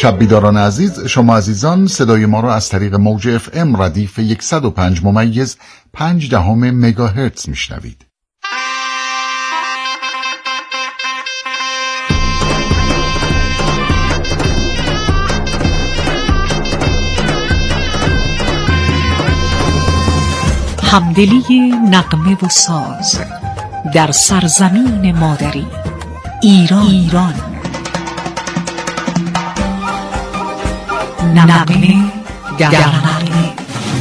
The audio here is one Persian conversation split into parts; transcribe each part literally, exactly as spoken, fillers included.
شب بیداران عزیز، شما عزیزان صدای ما را از طریق موج اف ام ردیف صد و پنج ممیز پنج دهم مگاهرتز میشنوید. همدلی نغمه و ساز در سرزمین مادری ایران ایران نغمه در نغمه.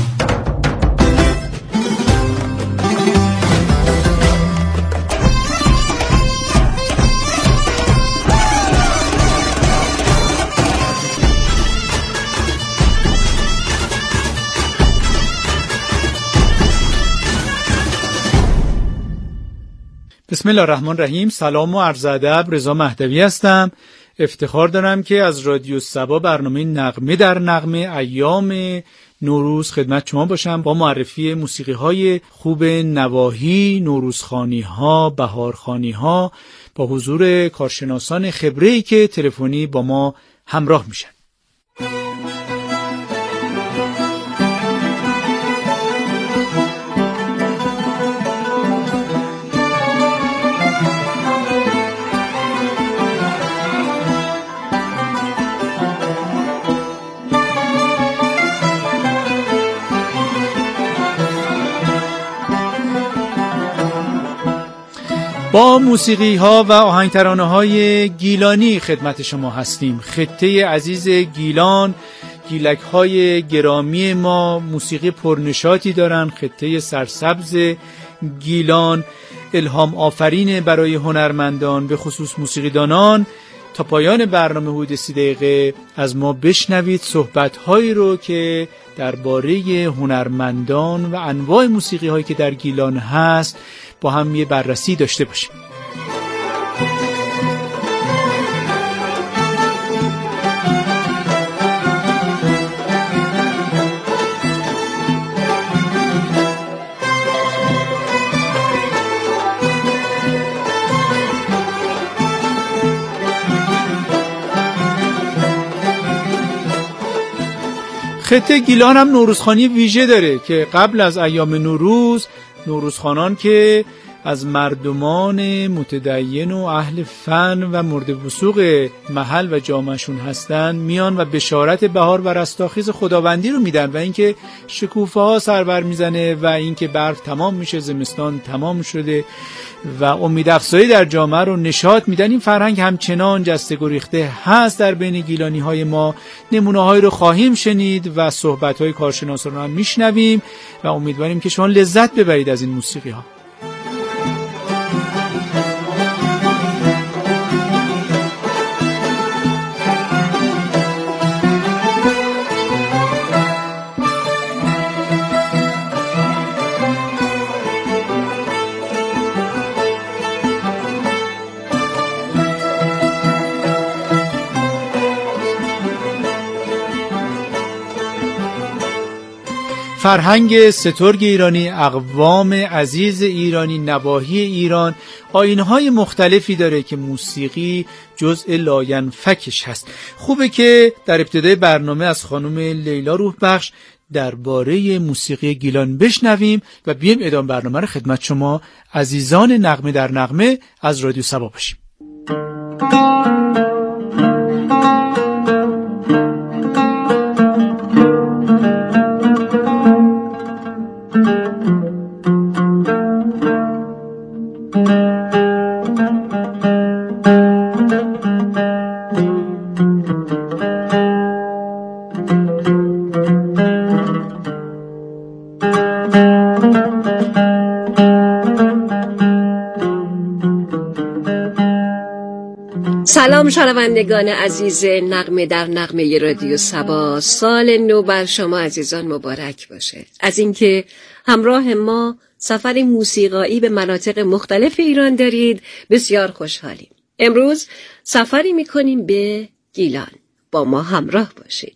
بسم الله الرحمن الرحیم. سلام و عرض ادب، رضا مهدوی هستم. افتخار دارم که از رادیو صبا برنامه نغمه در نغمه ایام نوروز خدمت شما باشم با معرفی موسیقی های خوب نواحی، نوروزخوانی ها، بهارخوانی ها، با حضور کارشناسان خبره‌ای که تلفنی با ما همراه میشن. با موسیقی ها و آهنگ ترانه های گیلانی خدمت شما هستیم. خطه عزیز گیلان، گیلک های گرامی ما موسیقی پرنشاطی دارن. خطه سرسبز گیلان الهام آفرین برای هنرمندان، به خصوص موسیقیدانان. تا پایان برنامه حدود سی دقیقه از ما بشنوید صحبت هایی رو که درباره هنرمندان و انواع موسیقی هایی که در گیلان هست با هم یه بررسی داشته باشیم. خطه گیلان هم نوروزخوانی ویژه داره که قبل از ایام نوروز نوروزخوانان که از مردمان متدین و اهل فن و مورد وثوق محل و جامعهشون هستن میان و بشارت بهار و رستاخیز خداوندی رو میدن و اینکه شکوفه ها سر بر میزنه و اینکه برف تمام میشه، زمستان تمام شده و امید افزایی در جامعه رو نشاط میدن. این فرهنگ همچنان جسته گریخته هست در بین گیلانی های ما. نمونه هایی رو خواهیم شنید و صحبت های کارشناسان رو هم میشنویم و امیدواریم که شما لذت ببرید از این موسیقی ها. فرهنگ سترگ ایرانی، اقوام عزیز ایرانی، نواحی ایران آیین‌های مختلفی داره که موسیقی جزء لاینفکش هست. خوبه که در ابتدای برنامه از خانم لیلا روح بخش درباره موسیقی گیلان بشنویم و بیایم ادامه برنامه رو خدمت شما عزیزان نغمه در نغمه از رادیو صبا باشیم. سلام شنوندگان عزیز نغمه در نغمه رادیو صبا. سال نو بر شما عزیزان مبارک باشه. از اینکه همراه ما سفر موسیقایی به مناطق مختلف ایران دارید بسیار خوشحالیم. امروز سفری میکنیم به گیلان. با ما همراه باشید.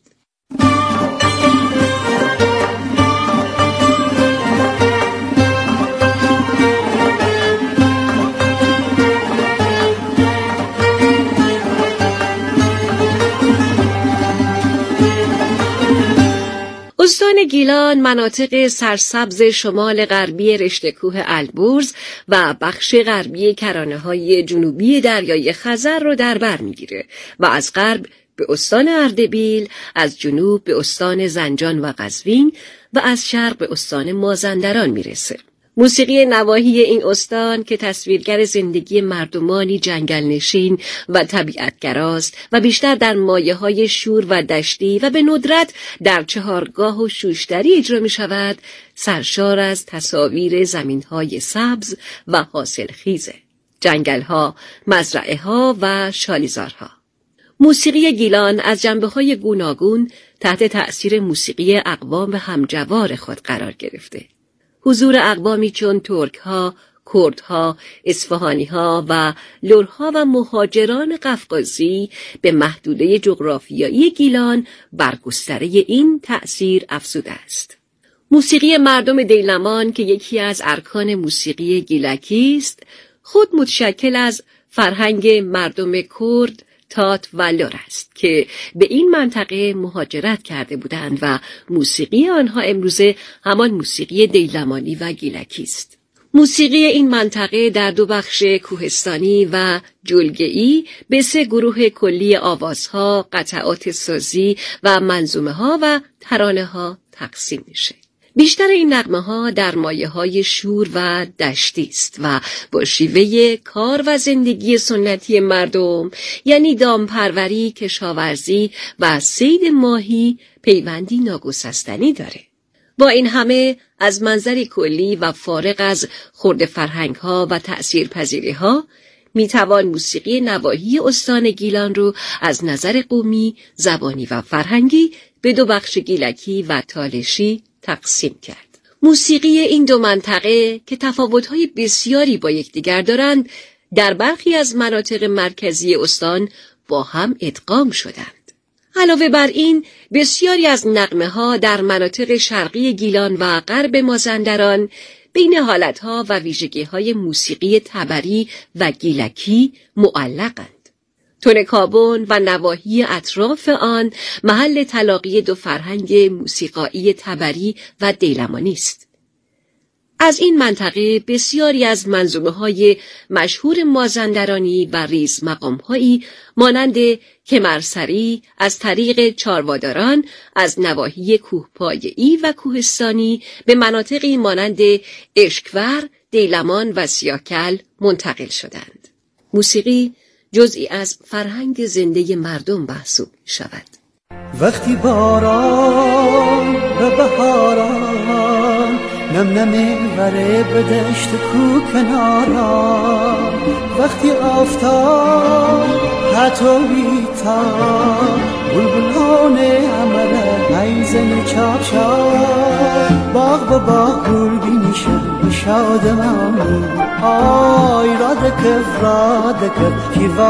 گیلان مناطق سرسبز شمال غربی رشته کوه البرز و بخش غربی کرانه‌های جنوبی دریای خزر رو در بر می‌گیره و از غرب به استان اردبیل، از جنوب به استان زنجان و قزوین و از شرق به استان مازندران میرسه. موسیقی نواحی این استان که تصویرگر زندگی مردمانی جنگل نشین و طبیعتگراست و بیشتر در مایه‌های شور و دشتی و به ندرت در چهارگاه و شوشتری اجرا می شود، سرشار از تصاویر زمین‌های سبز و حاصلخیزه، جنگل‌ها، مزرعه‌ها و شالیزارها. موسیقی گیلان از جنبه‌های گوناگون تحت تأثیر موسیقی اقوام همجوار خود قرار گرفته. حضور اقوامی چون ترک‌ها، کردها، اصفهانی‌ها و لرها و مهاجران قفقازی به محدوده جغرافیایی گیلان بر گستره این تأثیر افزوده است. موسیقی مردم دیلمان که یکی از ارکان موسیقی گیلکی است، خود متشکل از فرهنگ مردم کرد، تات و لر است که به این منطقه مهاجرت کرده بودند و موسیقی آنها امروزه همان موسیقی دیلمانی و گیلکی است. موسیقی این منطقه در دو بخش کوهستانی و جلگه‌ای به سه گروه کلی آوازها، قطعات سازی و منظومه‌ها و ترانه‌ها تقسیم میشه. بیشتر این نغمه‌ها در مایه‌های شور و دشتی است و با شیوه کار و زندگی سنتی مردم، یعنی دامپروری، کشاورزی و صید ماهی، پیوندی ناگسستنی داره. با این همه از منظری کلی و فارغ از خرد فرهنگ‌ها و تأثیرپذیری‌ها، میتوان موسیقی نواحی استان گیلان رو از نظر قومی، زبانی و فرهنگی به دو بخش گیلکی و تالشی تقسیم کرد. موسیقی این دو منطقه که تفاوت‌های بسیاری با یکدیگر دارند، در برخی از مناطق مرکزی استان با هم ادغام شدند. علاوه بر این، بسیاری از نغمه‌ها در مناطق شرقی گیلان و غرب مازندران بین حالت‌ها و ویژگی‌های موسیقی تبری و گیلکی معلقند. تونکابون و نواحی اطراف آن محل تلاقی دو فرهنگ موسیقایی تبری و دیلمانی است. از این منطقه بسیاری از منظومه‌های مشهور مازندرانی و ریز مقام‌هایی مانند کمرسری از طریق چارواداران از نواحی کوهپایه‌ای و کوهستانی به مناطقی مانند اشکور، دیلمان و سیاکل منتقل شدند. موسیقی جزئی از فرهنگ زنده مردم محسوب می شود. وقتی باران به بهاران نم نمی وره به دشت کو کناران، وقتی آفتاب حتوی تا بلبلان عمله حیزن چاپ چاپ باغ با باغ گل بینیشن شادمانی آی رادکف رادکف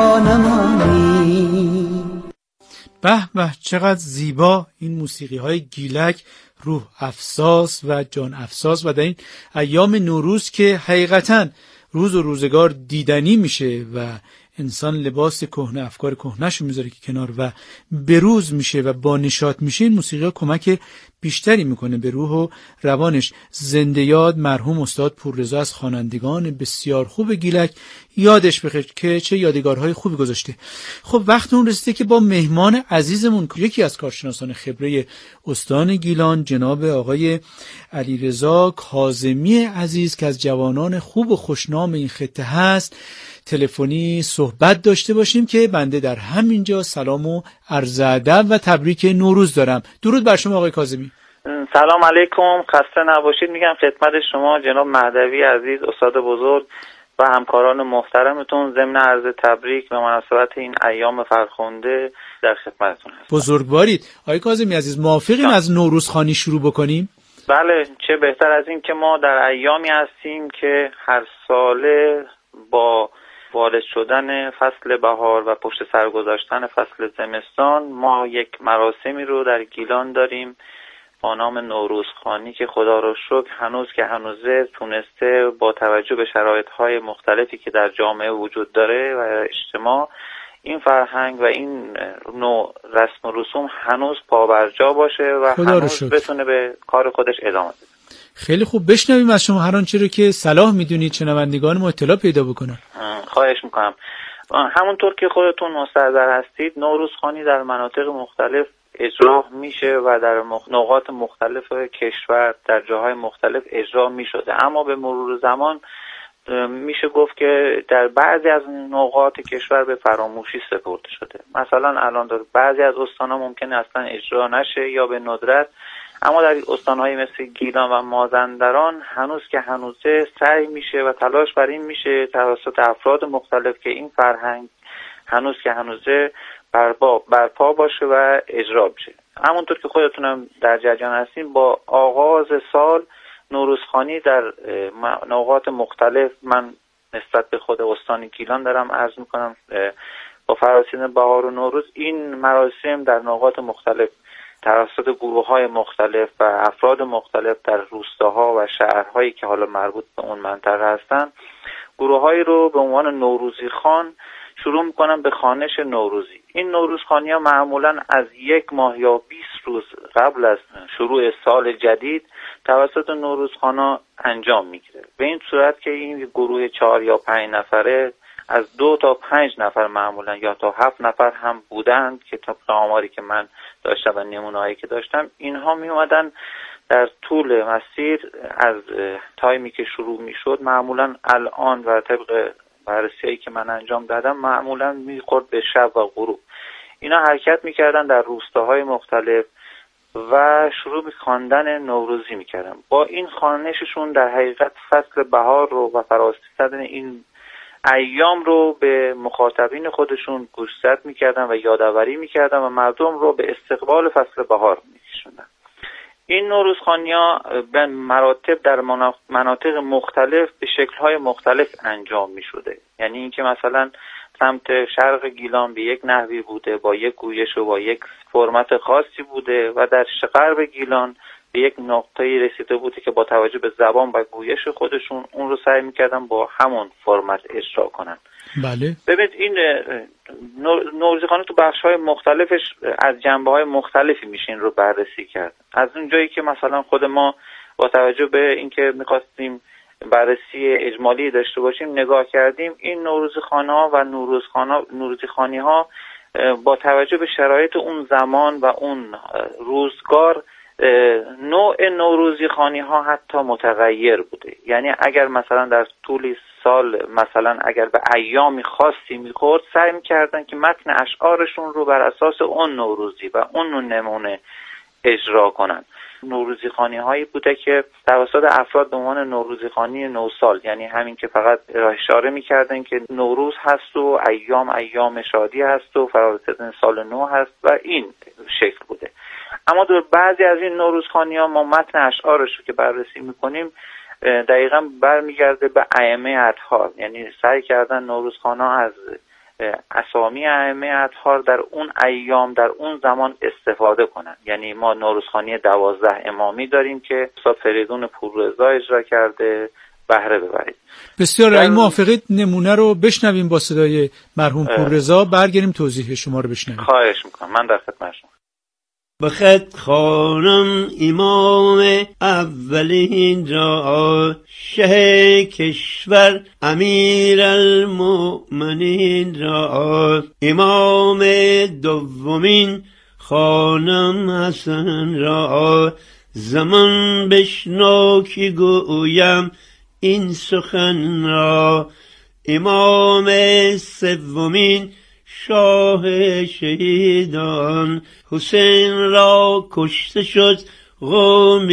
کیوانمانی. به به، چقدر زیبا این موسیقی های گیلک، روح افساس و جان افساس، و در این ایام نوروز که حقیقتاً روز و روزگار دیدنی میشه و انسان لباس کهنه، افکار کهنه‌شو میذاره که کنار و بروز میشه و با نشاط میشه، این موسیقی ها کمک بیشتری میکنه به روح و روانش. زنده یاد مرحوم استاد پوررضا از خوانندگان بسیار خوب گیلک، یادش بخیر که چه یادگارهای خوبی گذاشته. خب وقت اون رسیده که با مهمان عزیزمون، یکی از کارشناسان خبره استان گیلان، جناب آقای علیرضا کاظمی عزیز که از جوانان خوب و خوشنام این خطه هست، تلفنی صحبت داشته باشیم که بنده در همینجا سلام و عرض ادب و تبریک نوروز دارم. درود بر شما آقای کاظمی. سلام علیکم، خسته نباشید. میگم خدمت شما جناب مهدوی عزیز، استاد بزرگ و همکاران محترمتون، ضمن عرض تبریک به مناسبت این ایام فرخنده در خدمتتون هستم. بزرگوارید. آقای کاظمی عزیز، موافقیم از نوروزخوانی شروع بکنیم؟ بله، چه بهتر از این که ما در ایامی هستیم که هر ساله با وارد شدن فصل بهار و پشت سر گذاشتن فصل زمستان ما یک مراسمی رو در گیلان داریم با نام نوروزخوانی که خدا رو شکر هنوز که هنوزه تونسته با توجه به شرایط‌های مختلفی که در جامعه وجود داره و اجتماع این فرهنگ و این نوع رسم و رسوم هنوز پابرجا باشه و هنوز بتونه به کار خودش ادامه بده. خیلی خوب، بشنویم از شما هر آنچه رو که صلاح میدونید شنوندگان ما اطلاع پیدا بکنن. خواهش میکنم. همونطور که خودتون مستحضر هستید، نوروزخوانی در مناطق مختلف اجرا میشه و در نقاط مختلف کشور در جاهای مختلف اجرا میشده، اما به مرور زمان میشه گفت که در بعضی از نقاط کشور به فراموشی سپرده شده. مثلا الان در بعضی از استان‌ها ممکنه اصلا اجرا نشه یا به ندرت، اما در استان‌های مثل گیلان و مازندران هنوز که هنوزه سعی میشه و تلاش بر این میشه توسط افراد مختلف که این فرهنگ هنوز که هنوزه برپا برپا باشه و اجرا بشه. همونطور که خودتونم در جریان هستین، با آغاز سال نوروزخوانی در نقاط مختلف، من نسبت به خود استان گیلان دارم عرض میکنم، با فراسین بهار و نوروز این مراسم در نقاط مختلف توسط گروه‌های مختلف و افراد مختلف در روستاها و شهرهایی که حالا مربوط به اون منطقه هستن، گروه‌هایی رو به عنوان نوروزی خان شروع میکنن به خوانش نوروزی. این نوروزخوانی ها معمولا از یک ماه یا بیست روز قبل از شروع سال جدید توسط نوروزخوانا انجام میگیره، به این صورت که این گروه چهار یا پنج نفره از دو تا پنج نفر معمولا یا تا هفت نفر هم بودند که طبق آماری که من داشتم و نمونه‌هایی که داشتم، اینها می اومدن در طول مسیر از تایمی که شروع میشد، معمولا الان و طبق بررسی‌هایی که من انجام دادم معمولا میخورد به شب و غروب، اینا حرکت میکردن در روستاهای مختلف و شروع به خواندن نوروزی میکردن. با این خوانششون در حقیقت فصل بهار رو و فرارسیدن این ایام رو به مخاطبین خودشون گوشزد میکردن و یادآوری میکردن و مردم رو به استقبال فصل بهار میکشوندن. این نوروزخوانی‌ها به مراتب در مناطق مختلف به شکل‌های مختلف انجام می‌شده. یعنی اینکه مثلا سمت شرق گیلان به یک نحوی بوده با یک گویش و با یک فرمت خاصی بوده و در غرب گیلان به یک نقطه‌ای رسیده بوده که با توجه به زبان و گویش خودشون اون رو سعی می‌کردن با همون فرمت اجرا کنن. بله. ببینید این نوروزخوانی تو بخش‌های مختلفش از جنبه‌های مختلفی میشه این رو بررسی کرد. از اونجایی که مثلا خود ما با توجه به اینکه می‌خواستیم بررسی اجمالی داشته باشیم نگاه کردیم، این نوروزخوانی‌ها و نوروزخوانا نوروزخوانی‌ها با توجه به شرایط اون زمان و اون روزگار نوع نوروزی خانی ها حتی متغیر بوده. یعنی اگر مثلا در طول سال مثلا اگر به ایامی خاصی میخورد، سعی میکردن که متن اشعارشون رو بر اساس اون نوروزی و اون نمونه اجرا کنن. نوروزی خانی هایی بوده که توسط افراد به عنوان نوروزی خانی نوسال، یعنی همین که فقط اشاره میکردن که نوروز هست و ایام ایام شادی هست و فرارسیدن سال نو هست و این شکل بوده. اما در بعضی از این نوروزخوانی ها ما متن اشعارش رو که بررسی میکنیم دقیقاً برمیگرده به ائمه اطهار، یعنی سعی کردن نوروزخوانا از اسامی ائمه اطهار در اون ایام در اون زمان استفاده کنن. یعنی ما نوروزخوانی دوازده امامی داریم که استاد فریدون پوررضا اجرا کرده، بهره ببرید. بسیار اگه موافقید نمونه رو بشنویم با صدای مرحوم پوررضا، برگردیم توضیح شما رو بشنویم. خواهش میکنم، من در خدمت شما. بخط خانم امام اولین را، شه کشور امیر المؤمنین را، امام دومین خانم حسن را، زمان بشنو که گویم این سخن را، امام سومین شاه شهیدان، حسین را کشته شد قوم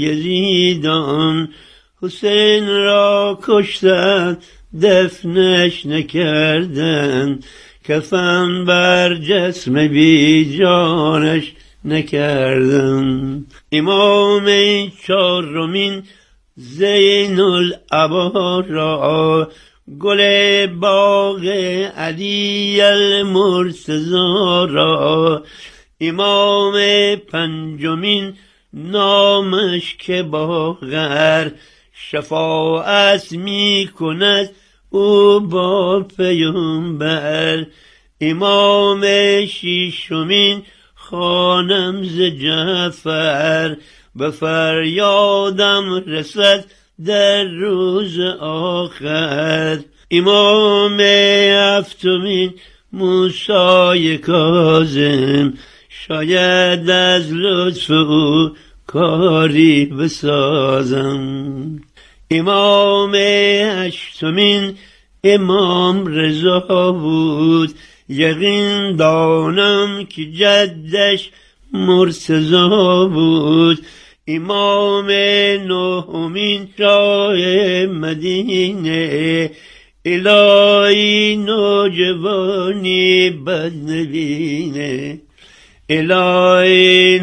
یزیدان، حسین را کشتن دفنش نکردن، کفن بر جسم بی جانش نکردن. امام چهارمین زین العبا را، گل باغ علی المرتضی را، امام پنجمین نامش که باغر، شفاعت می کند او با پیامبر، امام شیشمین خوانم ز جعفر، به فریادم رسد در روز آخر. امام هفتمین موسی کاظم، شاید از لطف او کاری بسازم. امام هشتمین امام رضا بود، یقین دانم که جدش مرتضی بود. امام نهمین شاه مدینه، الهی نوجوانی بد نبینه، الهی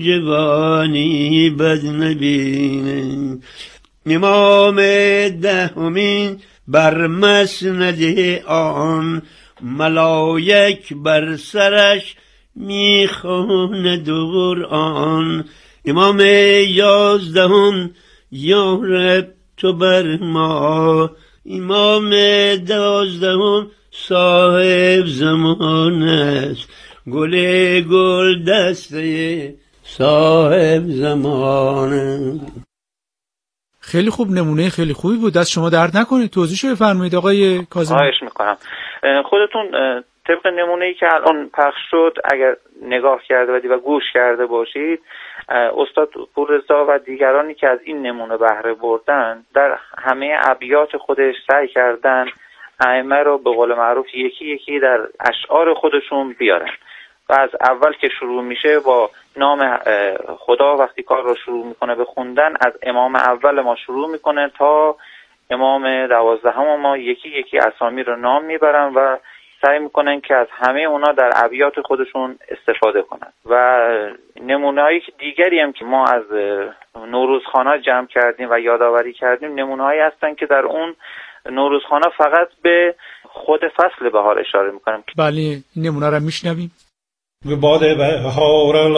نوجوانی بد نبینه. امام دهمین بر مسند آن، ملائک بر سرش میخواند قرآن. امام یازدهم یا رب تو بر ما، امام دوازدهم صاحب زمان است، گل گل دسته صاحب زمان. خیلی خوب، نمونه خیلی خوبی بود، دست شما درد نکنه. توضیحشو بفرمایید آقای کاظمی. خواهش میکنم. خودتون طبق نمونه‌ای که الان پخش شد اگر نگاه کرده باشید و گوش کرده باشید، استاد پوررضا و دیگرانی که از این نمونه بهره بردن در همه ابیات خودش سعی کردن ائمه رو به قول معروف یکی یکی در اشعار خودشون بیارن و از اول که شروع میشه با نام خدا وقتی کار رو شروع میکنه به خوندن، از امام اول ما شروع میکنه تا امام دوازدهم ما یکی یکی اسامی رو نام میبرن و سعی میکنن که از همه اونا در ابیات خودشون استفاده کنن. و نمونه‌های دیگری هم که ما از نوروزخوانا جمع کردیم و یادآوری کردیم، نمونه‌هایی هستن که در اون نوروزخوانا فقط به خود فصل بهار اشاره میکنم. بله، این نمونه رو میشنویم. باد بهار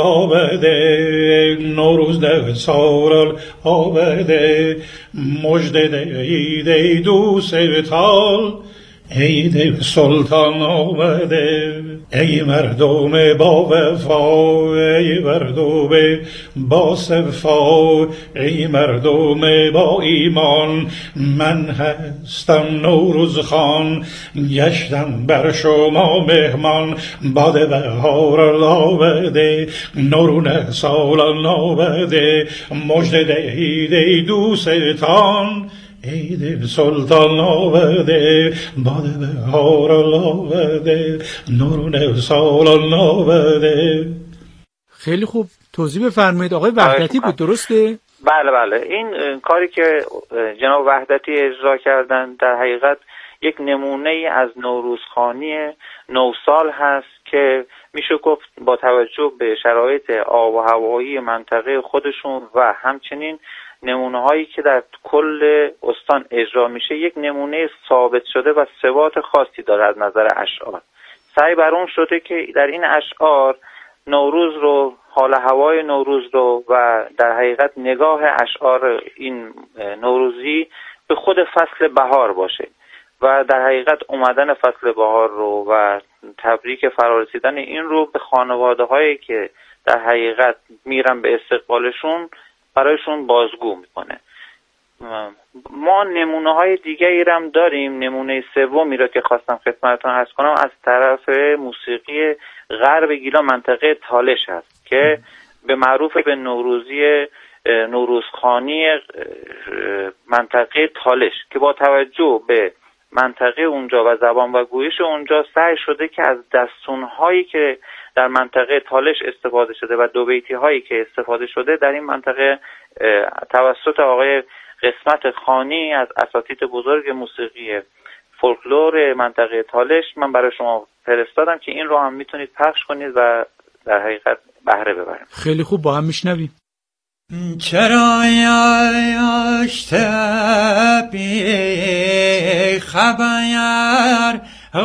آمده، نوروز ده سال آمده، مژده ده عید دوستان، عید سلطان آمده. ای مردم با وفا، ای مردم با صفا، ای مردم با ایمان، من هستم نوروز خان، گشتم بر شما مهمان. باد بهار آمده، نورون سال آمده، مژده دهید دوستان، عید سلطان آمده. باد بهار آمده، نورون سال آمده. خیلی خوب، توضیح بفرمایید. آقای وحدتی بود، درسته؟ بله بله، این کاری که جناب وحدتی اجرا کردن در حقیقت یک نمونه ای از نوروزخوانی نوسال هست که میشه گفت با توجه به شرایط آب و هوایی منطقه خودشون و همچنین نمونه هایی که در کل استان اجرا میشه، یک نمونه ثابت شده و ثبات خاصی داره از نظر اشعار. سعی بر اون شده که در این اشعار نوروز رو، حال هوای نوروز رو و در حقیقت نگاه اشعار این نوروزی به خود فصل بهار باشه و در حقیقت اومدن فصل بهار رو و تبریک فرارسیدن این رو به خانواده هایی که در حقیقت میرن به استقبالشون برایشون بازگو میکنه. ما نمونه های دیگری هم داریم. نمونه سومی را که خواستم خدمتتون عرض کنم از طرف موسیقی غرب گیلان، منطقه تالش هست که به معروف به نوروزی نوروزخوانی منطقه تالش که با توجه به منطقه اونجا و زبان و گویش اونجا سعی شده که از دستونهایی که در منطقه تالش استفاده شده و دو بیتی هایی که استفاده شده در این منطقه توسط آقای قسمت خانی از اساتید بزرگ موسیقی فولکلور منطقه تالش من برای شما فرستادم که این رو هم میتونید پخش کنید و در حقیقت بهره ببرید. خیلی خوب، با هم میشنویم. چرا یاشته بی خبر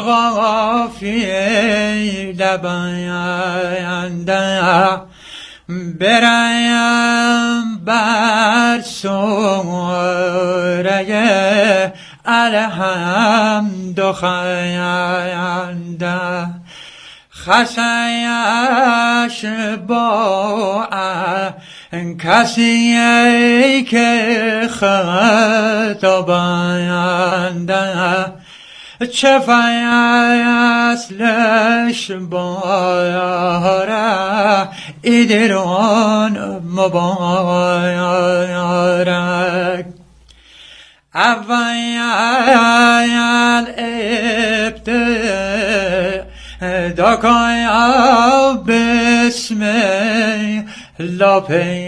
غافی دباینده برایم بر سوره الحمد خینده خسیش با کسی که خطا بنده چه فیصلش باره ایدران مبارک اول ابتدا کایا بسم الله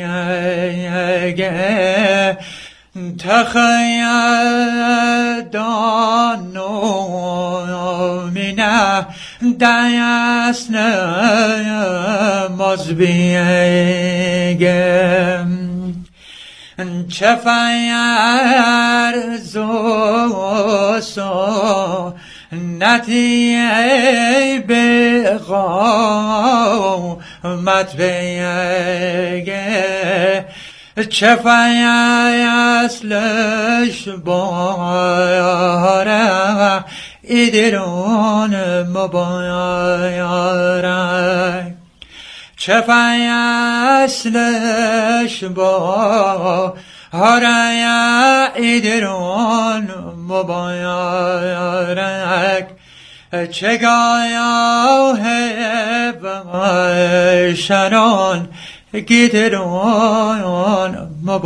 پیگه تخیدان مینه دست مزبیگه چه فیر زوسو نتی بقامت بیگه چه فیصلش باره ایدرون مبارک چه فیصلش باره ایدرون مبارک چه گایاه بشنان گیتران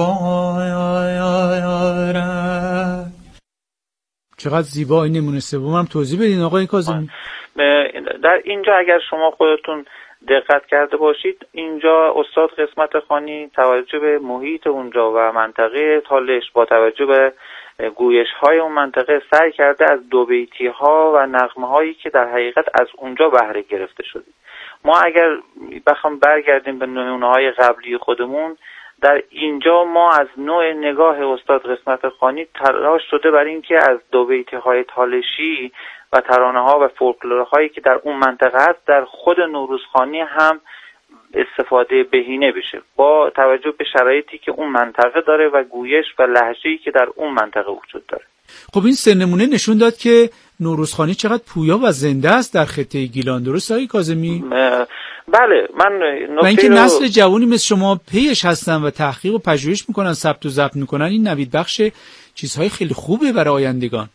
مبارک. چقدر زیبا. این نمونه سوم هم توضیح بدین آقای کاظمی. در اینجا اگر شما خودتون دقت کرده باشید، اینجا استاد قسمت خوانی توجه به محیط اونجا و منطقه تالش با توجه به گویش های اون منطقه سعی کرده از دو بیتی ها و نغمه هایی که در حقیقت از اونجا بهره گرفته شده. ما اگر بخوام برگردیم به نمونه های قبلی خودمون، در اینجا ما از نوع نگاه استاد قسمت خوانی تلاش شده برای اینکه از دو بیتی های تالشی و ترانه ها و فولکلور هایی که در اون منطقه هست در خود نوروزخوانی هم استفاده بهینه بشه با توجه به شرایطی که اون منطقه داره و گویش و لهجه‌ای که در اون منطقه وجود داره. خب این سه نمونه نشون داد که نوروزخوانی چقدر پویا و زنده است در خطه گیلان. درست آقای کاظمی؟ بله. من و اینکه رو... نسل جوانی مثل شما پیش هستن و تحقیق و پژوهش میکنن، ثبت و ضبط میکنن، این نوید بخش چیزهای خیلی خوبه برای آیندگان.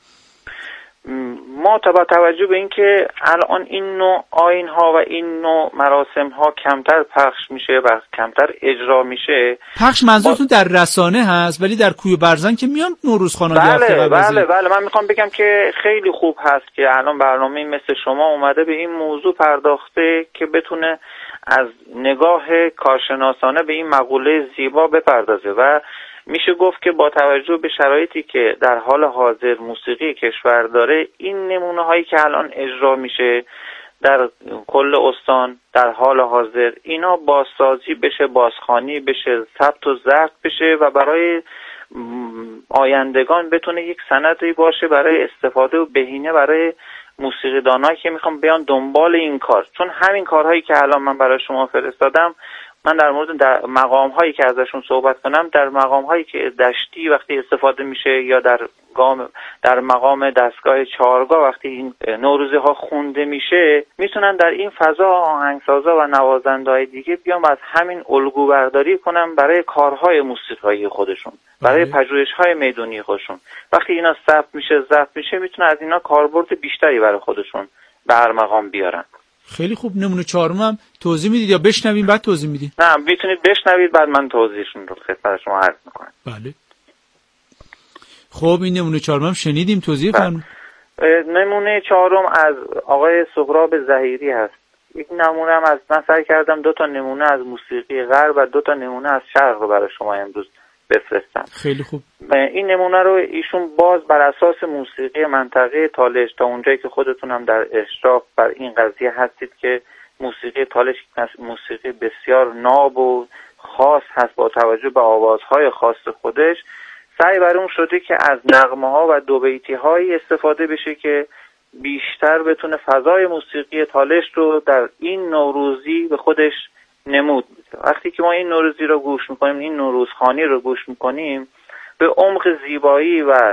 ما با توجه به اینکه الان این نوع آیین ها و این نوع مراسم ها کمتر پخش میشه و کمتر اجرا میشه. پخش منظورتون با... در رسانه هست، ولی در کوی برزن که میان نوروزخوانان بله بله بله من میخوام بگم که خیلی خوب هست که الان برنامه مثل شما اومده به این موضوع پرداخته که بتونه از نگاه کارشناسانه به این مقوله زیبا بپردازه و میشه گفت که با توجه به شرایطی که در حال حاضر موسیقی کشور داره، این نمونه هایی که الان اجرا میشه در کل استان در حال حاضر، اینا بازسازی بشه، بازخوانی بشه، ثبت و ضبط بشه و برای آیندگان بتونه یک سندی باشه برای استفاده و بهینه برای موسیقی دانایی که میخوام بیان دنبال این کار. چون همین کارهایی که الان من برای شما فرستادم، من در مورد در مقام هایی که ازشون صحبت کنم، در مقام هایی که دشتی وقتی استفاده میشه یا در گام در مقام دستگاه چهارگاه وقتی این نوروزی ها خونده میشه، میتونن در این فضا آهنگسازا و نوازنده های دیگه بیان و از همین الگو برداری کنن برای کارهای موسیقایی خودشون، برای پژوهش های میدانی خودشون. وقتی اینا ثبت میشه ضبط میشه، میتونن از اینا کاربرد بیشتری برای خودشون به هر مقام بیارن. خیلی خوب. نمونه چهارم هم توضیح میدید یا بشنویم بعد توضیح میدید؟ نه، میتونید بشنوید بعد من توضیحشون رو خدمت شما عرض میکنم. بله. خب این نمونه چهارم هم شنیدیم، توضیح فرمایید. نمونه چهارم از آقای سهراب ظهیری هست. یک نمونه هم از من سعی کردم دو تا نمونه از موسیقی غرب و دو تا نمونه از شرق رو برای شما امروز بفرستم. خیلی خوب. این نمونه رو ایشون باز بر اساس موسیقی منطقه تالش، تا اونجایی که خودتون هم در اشراف بر این قضیه هستید که موسیقی تالش موسیقی بسیار ناب و خاص هست با توجه به آوازهای خاص خودش، سعی بر اون شده که از نغمه ها و دو بیتی هایی استفاده بشه که بیشتر بتونه فضای موسیقی تالش رو در این نوروزی به خودش نمود میده. وقتی که ما این نوروزی رو گوش میکنیم، این نوروزخوانی رو گوش میکنیم، به عمق زیبایی و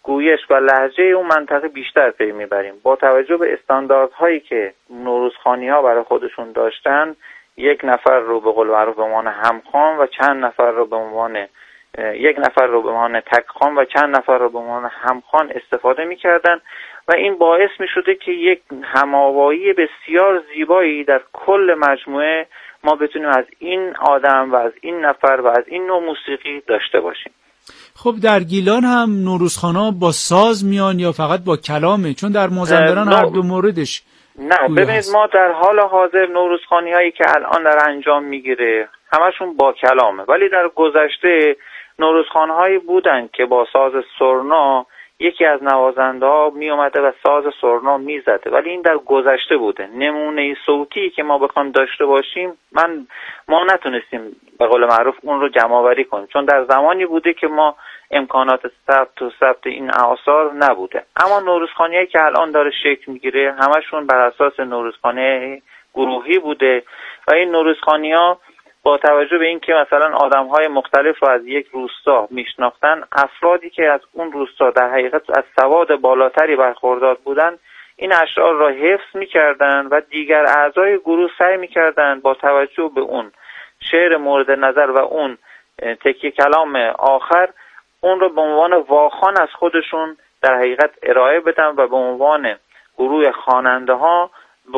گویش و لهجه اون منطقه بیشتر پی میبریم. با توجه به استانداردهایی که نوروزخوانی‌ها برای خودشون داشتن، یک نفر رو به قول معروف به عنوان همخوان و چند نفر رو به عنوان یک نفر رو به عنوان تکخوان و چند نفر رو به عنوان همخوان استفاده میکردن و این باعث میشده که یک هماوایی بسیار زیبایی در کل مجموعه ما بتونیم از این آدم و از این نفر و از این نوع موسیقی داشته باشیم. خب در گیلان هم نوروزخوانا با ساز میان یا فقط با کلامه؟ چون در مازندران هر دو موردش. نه ببینید، ما در حال حاضر نوروزخوانی هایی که الان در انجام میگیره همشون با کلامه، ولی در گذشته نوروزخوان هایی بودن که با ساز سرنا یکی از نوازنده ها می اومده و ساز سرنا می زده، ولی این در گذشته بوده. نمونه صوتی که ما بخوام داشته باشیم من ما نتونستیم به قول معروف اون رو جمع آوری کنیم، چون در زمانی بوده که ما امکانات ثبت و ثبت این آثار نبوده. اما نوروزخوانی‌هایی که الان داره شکل میگیره همشون بر اساس نوروزخوانی گروهی بوده و این نوروزخوانی‌ها با توجه به اینکه مثلا آدم‌های مختلف رو از یک روستا میشناختن، افرادی که از اون روستا در حقیقت از سواد بالاتری برخوردار بودن این اشعار را حفظ می‌کردن و دیگر اعضای گروه سعی می‌کردن با توجه به اون شعر مورد نظر و اون تکیه کلام آخر اون رو به عنوان واخوان از خودشون در حقیقت ارائه بدن و به عنوان گروه خواننده‌ها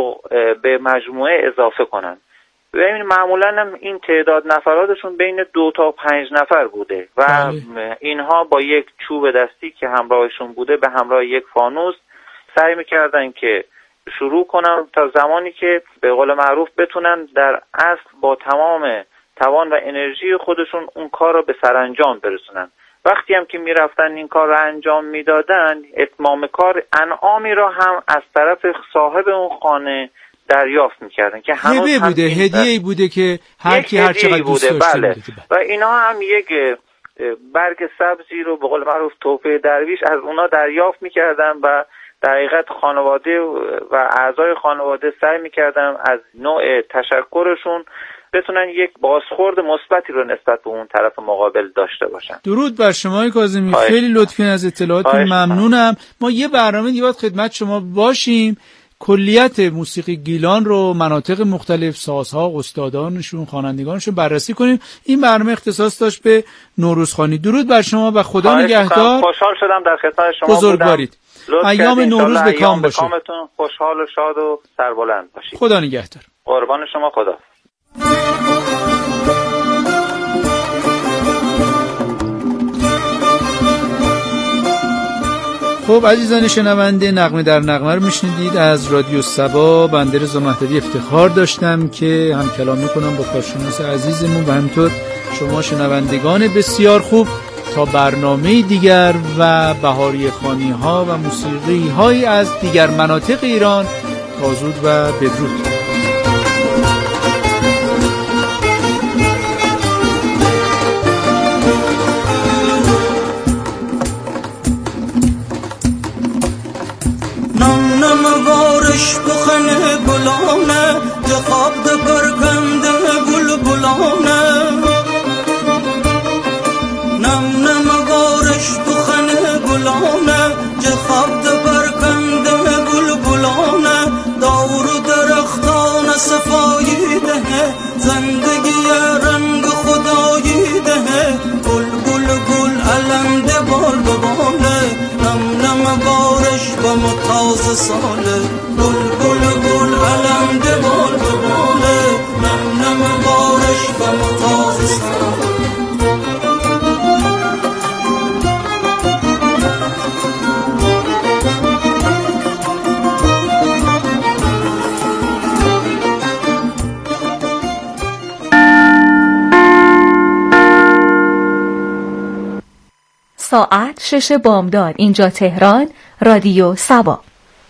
به مجموعه اضافه کنن. ببین معمولا هم این تعداد نفراتشون بین دو تا پنج نفر بوده و بله. اینها با یک چوب دستی که همراهشون بوده به همراه یک فانوس سعی میکردن که شروع کنن تا زمانی که به قول معروف بتونن در اصل با تمام توان و انرژی خودشون اون کار رو به سرانجام برسونن. وقتی هم که میرفتن این کار رو انجام میدادن، اتمام کار انعامی را هم از طرف صاحب اون خانه دریافت میکردن که هنوز هدیه بوده، هدیه‌ای بوده که هر کی هر چقدر دوست داشته بله. بوده. و اینا هم یک برگ سبزی رو به قول معروف تحفه درویش از اونا دریافت میکردن و در حقیقت خانواده و اعضای خانواده سعی میکردن از نوع تشکرشون بتونن یک بازخورد مثبتی رو نسبت به اون طرف مقابل داشته باشن. درود بر شما کاظمی، خیلی لطفی از اطلاعاتتون ممنونم. ما یه برنامه دیگه باید خدمت شما باشیم، کلیت موسیقی گیلان رو، مناطق مختلف، سازها، استادانشون، خوانندگانشون بررسی کنیم. این برنامه اختصاص داشت به نوروزخوانی. درود بر شما و خدا نگهدار. خوشحال شدم در خدمت شما بزرگوارید. ایام نوروز به کام باشه. کامتون خوشحال و شاد و سربلند باشید. خدا نگهدار. قربان شما. خدا. خب عزیزان شنونده، نغمه در نغمه رو میشنیدید از رادیو سبا. بنده رضا مهدوی افتخار داشتم که هم کلام میکنم با کارشناس عزیزمون و همینطور شما شنوندگان بسیار خوب. تا برنامه دیگر و بهاری خوانی ها و موسیقی های از دیگر مناطق ایران، تا زود و بدرود. نم نم وارش بخنه گلانه جخاب ده برگنده بل بلانه نم نم وارش بخنه گلانه جخاب ده برگنده بل بلانه دور درختان صفایی ده زندگی رنگ خدایی ده گل گل گل علم ده بال بباله نم نم وارش بم تازه ساله گل گل گل علم ده بال بباله نم نم وارش بم تازه ساله. ساعت شش بامداد، اینجا تهران، رادیو سبا.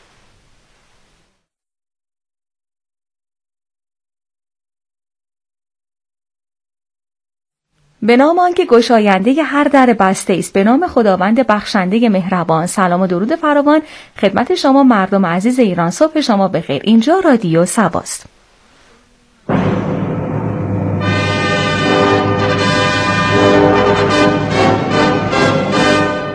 به نام آنکه گشاینده هر در بسته است، به نام خداوند بخشنده مهربان. سلام و درود فراوان خدمت شما مردم عزیز ایران. صبح شما بخیر. اینجا رادیو سباست.